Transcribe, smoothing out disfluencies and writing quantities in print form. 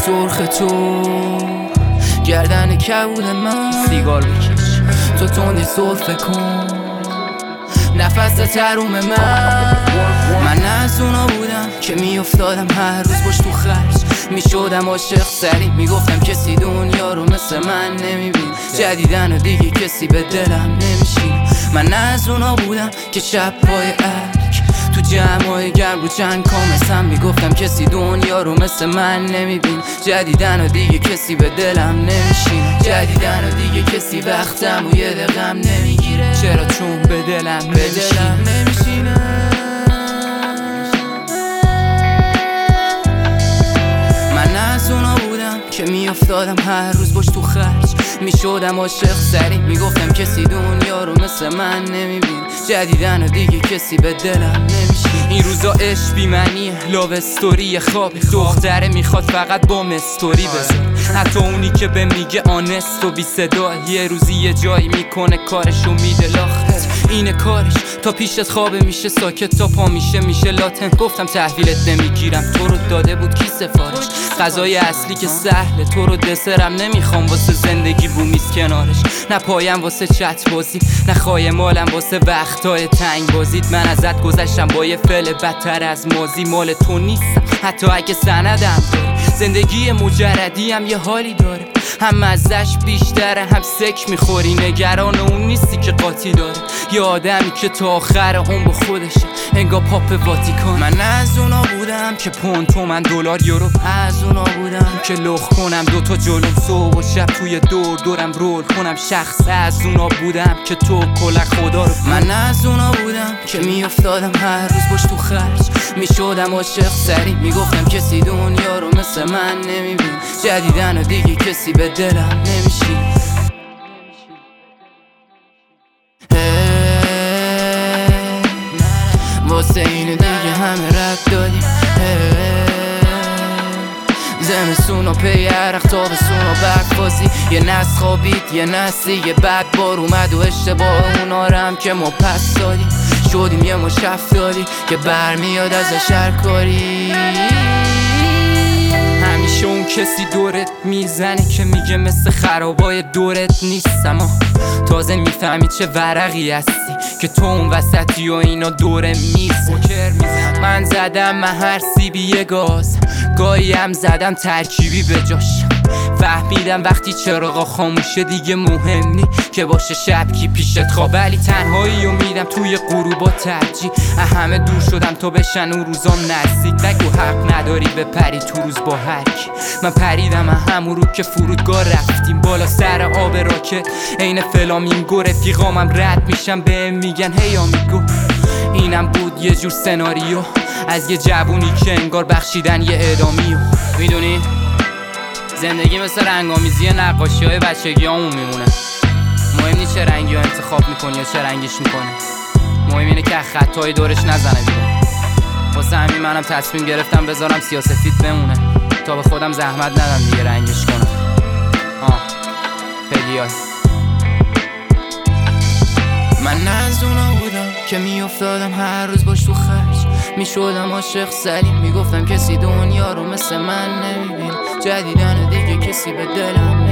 سرخ تو گردن کبود من سیگار بکش تو تندی سرفه کن نفس تروم من از اونا بودم که میافتادم هر روز باش تو خرج میشدم عاشق سری میگفتم کسی دنیا رو مثل من نمیبین جدیدن و دیگه کسی به دلم نمیشین من از اونا بودم که شب پای ارک تو جمعای گرم رو چند کامستم میگفتم کسی دنیا رو مثل من نمیبین جدیدن و دیگه کسی به دلم نمیشین جدیدن و دیگه کسی وقتم و یه دقیقم نمیگیره چرا چون به دلم نمیشینه من از اونا بودم که میافتادم هر روز باش تو خرج میشدم عاشق سری میگفتم کسی دنیا رو مثل من نمیبین جدیدن و دیگه کسی به دلم نمیشین این روزا عشق بی‌معنیه لاو استوری خوابی دختره میخواد فقط با مستوری بزن حتی اونی که به میگه آنست و بی صدا یه روزی یه جایی میکنه کارشو میده لاخت اینه کارش تا پیشت خوابه میشه ساکت تا پا میشه لاتن گفتم تحویلت نمیگیرم تو رو داده بود کی سفارش غذای اصلی که سهله تو رو دسرم نمیخوام واسه زندگی بومیز کنارش نه پایم واسه چت بازی نه خواهی مالم واسه وقتای تنگ بازید من ازت گذشتم با یه فعل بدتر از مازی مال تو نیستم حتی اگه سندم داری زندگی مجردی هم یه حالی داره هم مزش بیشتره هم سک میخوری نگران اون نیستی که قاطی داره یه آدمی که تا آخر اون با خودشه انگار پاپ واتیکان من از اونا بودم که پوند تومن دلار یورو از اونا بودم که لخ کنم دوتا جلوم صبح و شب توی دورم رول کنم شخص از اونا بودم که تو کلک خدا رو من از اونا بودم که میافتادم هر روز باش تو خرج میشدم عاشق سری میگفتم کسی دنیا رو مثل من نمیبین جدیدن و دیگه کسی به دلم نمیشین واسه اینه دیگه همه رد دادیم زمستون و پی عرق تابستون و برق بازی یه نسل خوابید یه نسلی یه بد بار اومد و اشتباه اونا رو هم که ما پس دادیم شدیم یه مشفتاری که برمیاد ازش هر کاری همیشه اون کسی دورت میزنه که میگه مثل خرابای دورت نیستم تازه میفهمی چه ورقی هستی که تو اون وسطی و اینا دوره من زدم هر سیبی یه گاز گاهی هم زدم ترکیبی به جاش فهمیدم وقتی چراغا خاموشه دیگه مهم نی که باشه شب کی پیشت خواب ولی تنهایی و میدم توی غروبا ترجیح همه دور شدم تا بشن اون روزام نزدیک نگو حق نداری بپری تو روز با هرکی من پریدم همون رو که فرودگاه رفتیم بالا سر آب راکت عین فلامینگو رفیقامم رد میشم بهم میگن هی آمیگو اینم بود یه جور سناریو از یه جوونی که انگار بخشیدن یه اعدامیو میدونی زندگی مثل رنگامیزی نقاشی های بچگی همون میمونه مهم نیست چه رنگی ها انتخاب میکنی یا چه رنگش میکنی مهم اینه که خطای دورش نزنه بیرون واسه همین منم تصمیم گرفتم بذارم سیاه‌سفید بمونه تا به خودم زحمت ندم دیگه رنگش کنم پدیای من از اونا بودم که میافتادم هر روز باش تو خرج میشدم عاشق سلیم میگفتم کسی دنیا رو مثل من نمیبین جدیدن دیگه کسی به دلم